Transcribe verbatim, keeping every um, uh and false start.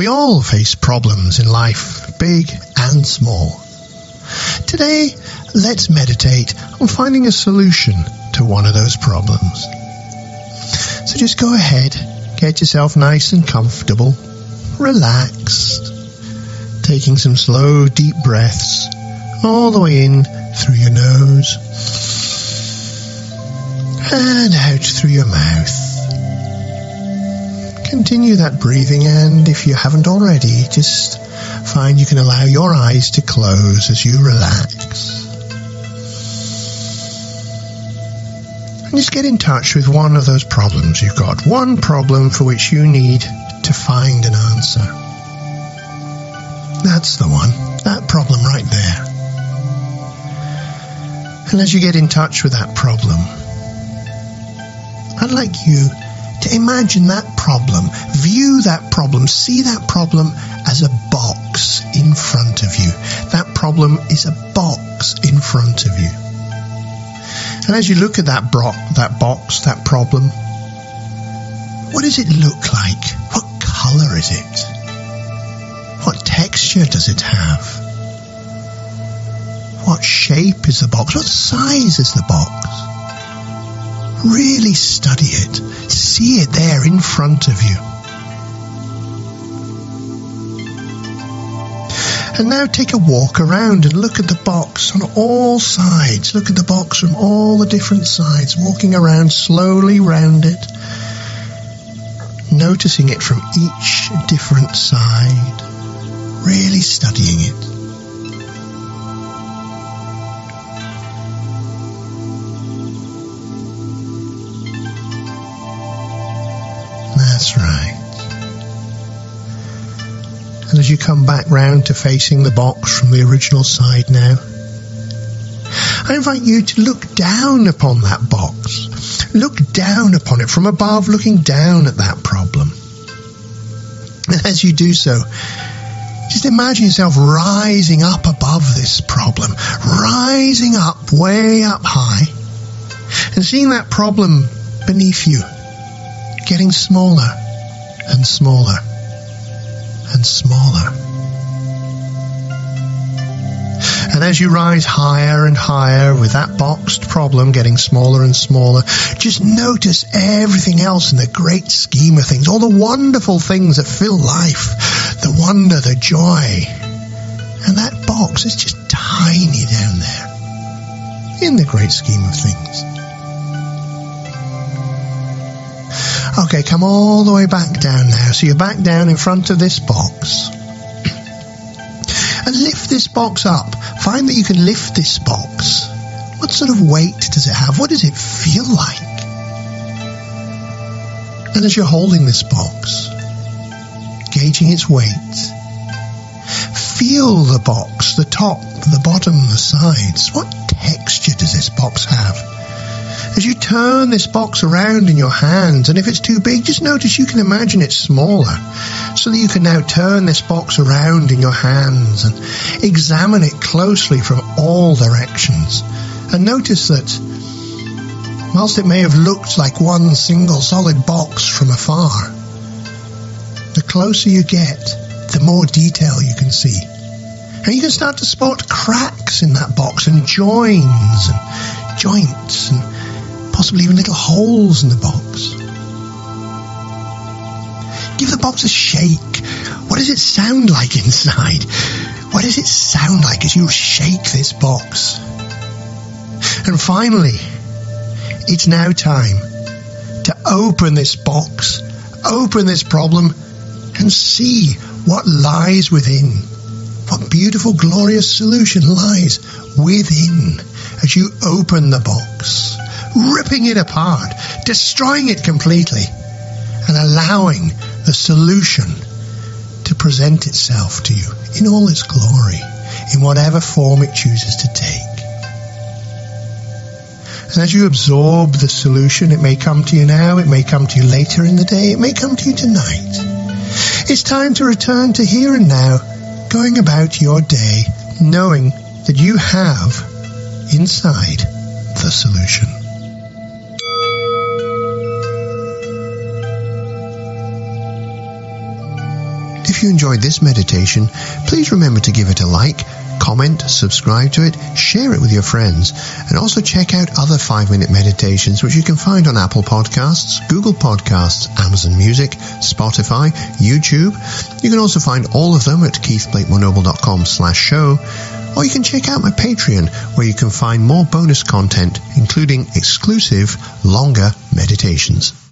We all face problems in life, big and small. Today, let's meditate on finding a solution to one of those problems. So just go ahead, get yourself nice and comfortable, relaxed, taking some slow, deep breaths all the way in through your nose and out through your mouth. Continue that breathing, and if you haven't already, just find you can allow your eyes to close as you relax. And just get in touch with one of those problems you've got. One problem for which you need to find an answer. That's the one. That problem right there. And as you get in touch with that problem, I'd like you to imagine that problem, view that problem, see that problem as a box in front of you. That problem is a box in front of you. And as you look at that, bro- that box, that problem, what does it look like? What colour is it? What texture does it have? What shape is the box? What size is the box? Really study it. See it there in front of you. And now take a walk around and look at the box on all sides. Look at the box from all the different sides, walking around slowly round it, noticing it from each different side, really studying it. That's right. And as you come back round to facing the box from the original side now, I invite you to look down upon that box. Look down upon it from above, looking down at that problem. And as you do so, just imagine yourself rising up above this problem, rising up, way up high, and seeing that problem beneath you, getting smaller and smaller and smaller. And as you rise higher and higher with that boxed problem getting smaller and smaller, just notice everything else in the great scheme of things, all the wonderful things that fill life, the wonder, the joy. And that box is just tiny down there in the great scheme of things. Okay, come all the way back down now. So you're back down in front of this box. And lift this box up. Find that you can lift this box. What sort of weight does it have? What does it feel like? And as you're holding this box, gauging its weight, feel the box, the top, the bottom, the sides. What texture does this box have? As you turn this box around in your hands, and if it's too big, just notice you can imagine it smaller, so that you can now turn this box around in your hands and examine it closely from all directions. And notice that whilst it may have looked like one single solid box from afar, the closer you get, the more detail you can see. And you can start to spot cracks in that box and joins and joints and possibly even little holes in the box. Give the box a shake. What does it sound like inside? What does it sound like as you shake this box? And finally, it's now time to open this box, open this problem, and see what lies within. What beautiful, glorious solution lies within as you open the box, ripping it apart, destroying it completely, and allowing the solution to present itself to you in all its glory, in whatever form it chooses to take. And as you absorb the solution, it may come to you now, it may come to you later in the day, it may come to you tonight. It's time to return to here and now, going about your day, knowing that you have inside the solution. If you enjoyed this meditation, please remember to give it a like, comment, subscribe to it, share it with your friends, and also check out other five-minute meditations which you can find on Apple Podcasts, Google Podcasts, Amazon Music, Spotify, YouTube. You can also find all of them at keith blakemore noble dot com slash show, or you can check out my Patreon, where you can find more bonus content, including exclusive, longer meditations.